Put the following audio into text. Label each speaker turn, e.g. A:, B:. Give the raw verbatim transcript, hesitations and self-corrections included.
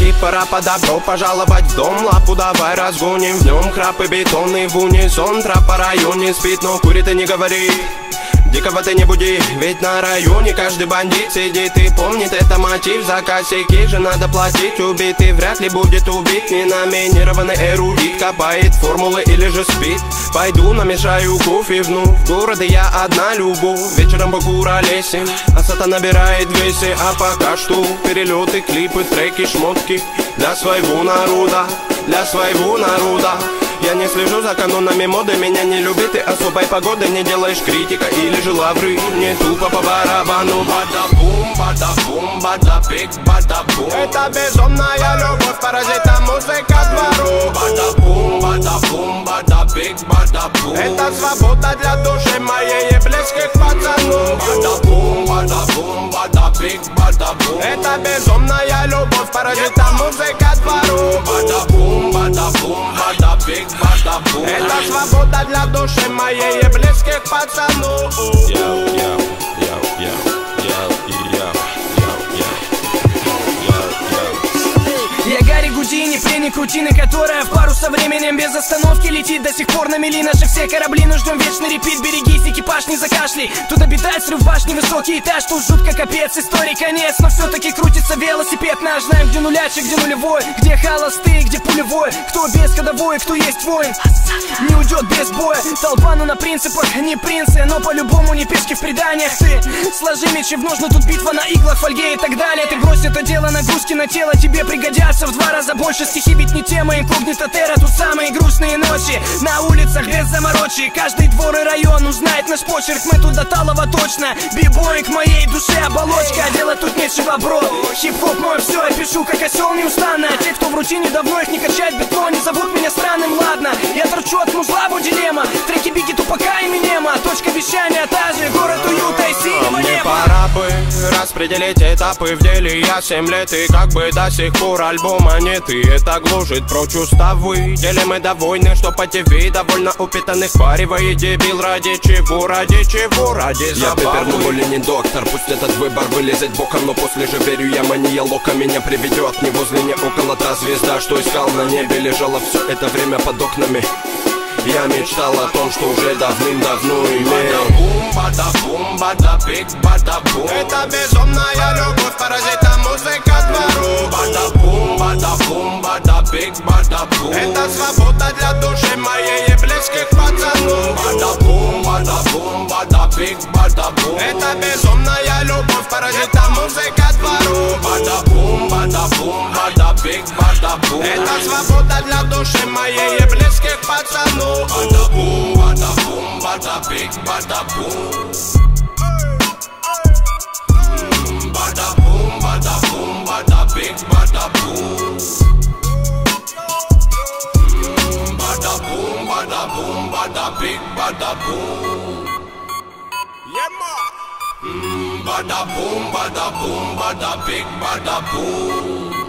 A: звонки, пора по добро пожаловать в дом. Лапу давай разгоним, в нем храпы бетонный в унисон. Трап по районе спит, но курит и не говори. Дикого ты не буди, ведь на районе каждый бандит сидит и помнит это мотив. За косяки же надо платить, убитый вряд ли будет убит. Ненаминированный эрудит копает формулы или же спит. Пойду намешаю кофе вновь, в городе я одна любовь. Вечером покуролесим, а сата набирает весе. А пока что перелеты, клипы, треки, шмотки для своего народа, для своего народа. Я не слежу за канонами моды, меня не любит и особой погоды. Не делаешь критика или же лавры, не тупо по барабану. Бада-бум, бада-бум, бада-пик, бада-бум. Это безумная любовь, паразита музыка двору. Бада-бум, бада-бум, бада-пик, бада-бум. Это свобода для души моей и близких пацанов. Бада-бум, бада-бум, бада-пик, бада-бум. Это безумная любовь, паразита музыка двору. Бада-бум, бада-бум, бада-пик, бада-бум. Это свобода для души моей и близких пацанов.
B: Yo, yo, yo, yo, yo, yo, yo, yo, yo.
C: Я Гарри Гудини, пленник рутины, которая в пару со временем без остановки летит. До сих пор на мели наши все корабли, но ждем вечный репит. Берегись, экипаж не закашляй. Тут обитает срыв башни, высокий этаж. Тут жутко капец, истории конец. Но все-таки крутится велосипед наш. Знаем, где нулячик, где нулевой, где холостые, где пулевой. Кто без ходовой, кто есть воин, не уйдет без боя. Толпа, ну на принципах, не принцы, но по-любому не пешки в преданиях. Ты сложи мечи в ножны, тут битва на иглах, фольге и так далее. Ты брось это дело, нагрузки на тело тебе пригодятся в два раза больше. Стихи ведь не тема, инкогнито терра. Тут самые грустные ночи на улицах без заморочи. Каждый двор и район узнает наш почерк. Мы тут до талого точно. Бибой к моей душе оболочка. Делать тут нечего, бро. Хип-хоп мой все, я пишу как осел неустанно. Те, кто в рутине давно, их не качать бетло. Не зовут меня странным, ладно. Я торчу от музла, дилемма. Треки Бигги, Тупака и Эминема. Точка вещания та же, город уюта и синего
A: неба. Мне
C: пора
A: бы распределить этапы в деле. Я семь лет и как бы до сих пор альбома нет. И это гложет прочь уставы. Делим мы до войны, что по ТВ довольно упитанных паривает дебил. Ради чего, ради чего, ради забавы.
B: Я пепер, но более не доктор. Пусть этот выбор вылезет боком, но после же верю я мания лока меня приведет. Не возле, не около та звезда, что искал на небе. Лежала все это время под окнами. Я мечтал о том, что уже давным-давно имел.
A: Бада-бум, бада-бум, бада-пик, бада-бум. Это безумная любовь, паразита музыка двору. Бада-бум, бада-бум, бада-пик, бада-бум. Это свобода для души моей и близких пацанов. Бада-бум, бада-бум, бада-пик, бада-бум. Это безумная любовь, паразита музыка двору. Бада-бум, бада-бум, бада-пик, бада-бум. Это свобода для души моей и близких пацанов. Bada-boom, bada-boom, bada-big, bada-boom. Bada-boom, bada-boom, bada-big, bada-boom. Bada-boom, bada-boom, bada-big, bada-boom. Yeah, ma. Bada-boom, bada-boom, bada-big, bada-boom.